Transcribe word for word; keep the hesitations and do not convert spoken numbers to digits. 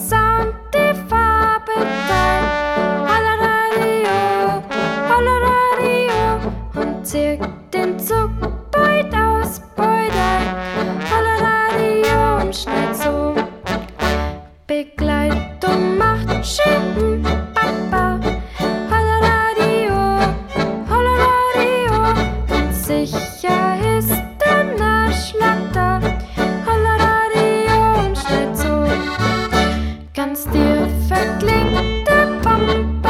Sound, die Farbe teilt. Holla Radio, holla Radio und zirkt den Zug beut aus, beut ein. Holla Radio und schnell so. Begleitung macht schön Papa. Holla Radio, holla Radio und sicher ist der Nachschlag da. Holla Radio und schnell so. Ganz dir verklingt der Bom.